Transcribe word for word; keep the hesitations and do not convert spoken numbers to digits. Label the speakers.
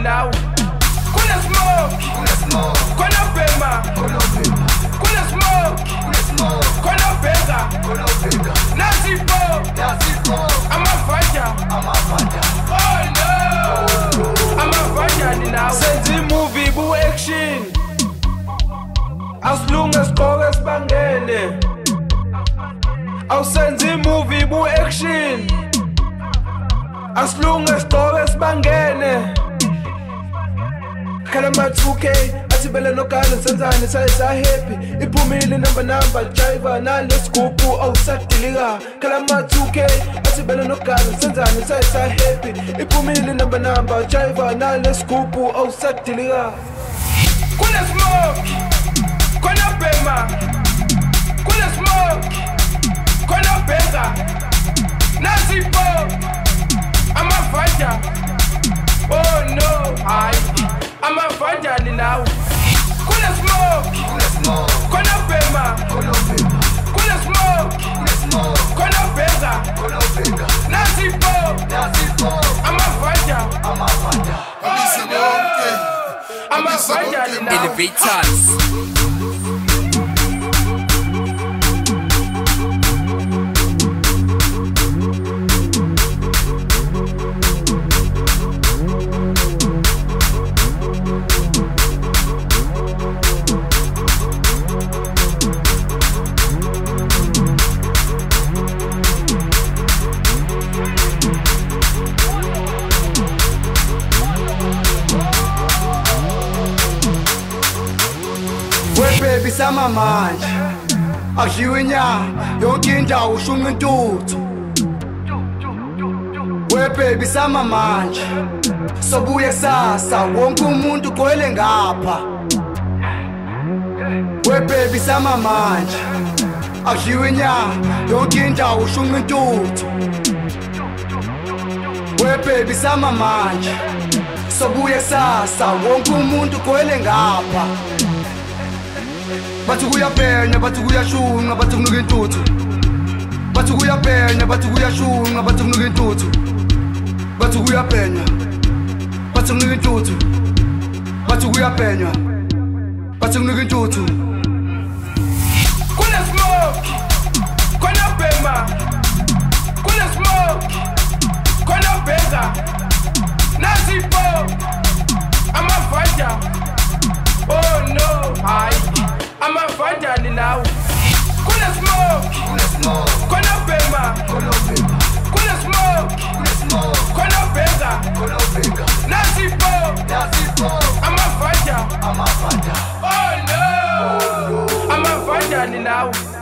Speaker 1: now. Kuna smoke, kuna smoke, kuna pema, kuna pema. Kuna smoke, kuna smoke, kuna pega, kuna pega. Nasipo, nasipo. I'm a fighter, I'm a fighter. Oh no, I'm a fighter now. Send the movie bu action. As long as chorus bangene. I'll send the movie bu action. As long as chorus bangene. Kalama two K, atibele no kala senzani sa sa happy. Ipumili number number driver na let's go po au satiliga. Kalama two K, atibele no kala senzani sa sa happy. Ipumili number number driver na let's go po au satiliga. Kuna smoke, kuna pema. Kuna smoke, kuna pega. Nasipo, I'm a fighter. Oh no, I I'm a fighter now. Kuna smoke, kuna smoke, kuna pema, kuna pema. Kuna smoke, kuna smoke, kuna pega, kuna pega. Nasipo, nasipo. I'm a fighter, I'm a fighter. Oh no, I'm a fighter now. Elevators.
Speaker 2: Baby sama manje Ajiwenya yonke indawo ushunqa intuthu We baby sama manje Sobuye kusasa wonke umuntu kwele ngapha We baby sama manje Ajiwenya yonke indawo ushunqa intuthu We baby sama manje Sobuye kusasa wonke umuntu kwele ngapha Bathi kuyapenya bathi kuyashunqa bathi kunuka intuthu Bathi kuyapenya bathi kuyashunqa bathi kunuka intuthu Bathi kuyapenya bathi kunuka intuthu Bathi kuyapenya bathi kunuka intuthu
Speaker 1: Kuna smoke, kuna pema. Kuna smoke, kuna pega. Nasipo, I'm a fighter. Oh no, I I'm a fighter now. Kuna smoke, kuna smoke, kuna pema, kuna pema. Kuna smoke, kuna smoke, kuna pega, kuna pega. Nasipo, nasipo. I'm a fighter, I'm a fighter. Oh no, I'm a fighter now.